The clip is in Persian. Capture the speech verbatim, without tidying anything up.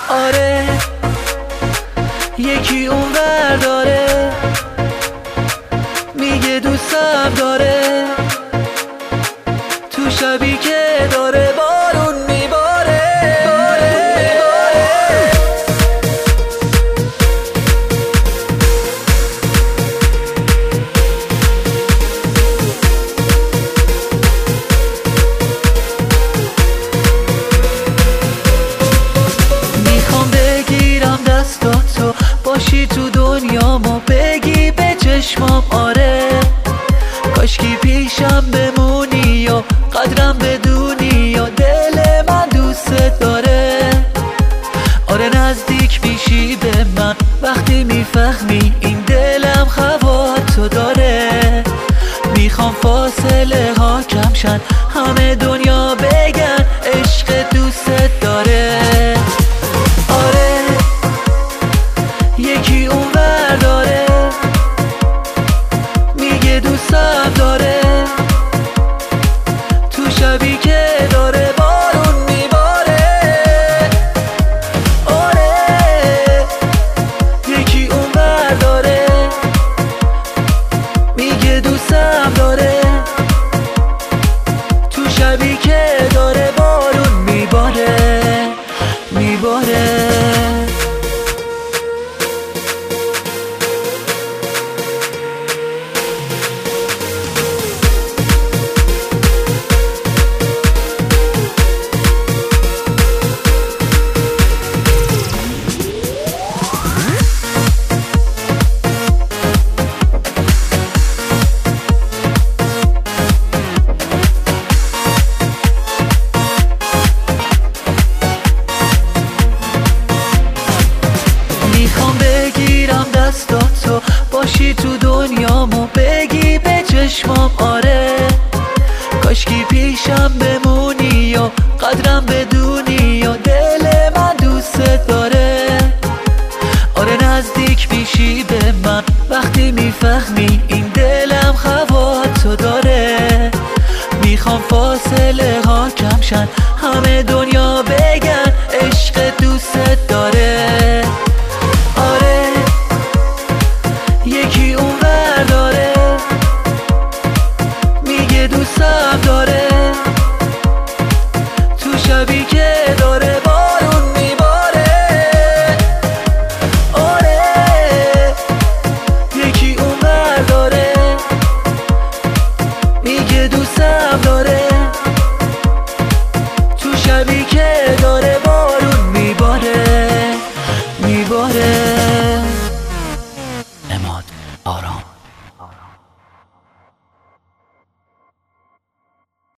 آره یکی اونور داره میگه دوستم داره، تو شبی که داره بارون میباره. میخوام بگیرم دستاتو باشی تو دنیامو، بگی به چشمام آره کاشکی پیشم بمونی و قدرم بدونی و دل من دوست داره. آره نزدیک میشی به من وقتی میفهمی این دلم خواهتو داره. میخوام فاصله ها کم شن همه دنیا بگن عشق دوست داره. آره یکی اونور داره میگه دوستم داره، تو شبی که داره بارون میباره. آره یکی اونور داره میگه دوستم داره، تو شبی که داره بارون میباره میباره. میخوام بگیرم دستاتو باشی تو دنیامو، بگی به چشمام آره کاشکی پیشم بمونی و قدرم بدونی و دل من دوست داره. آره نزدیک میشی به من وقتی میفهمی این دلم خواهتو داره. میخوام فاصله ها کم شن همه دنیا بگن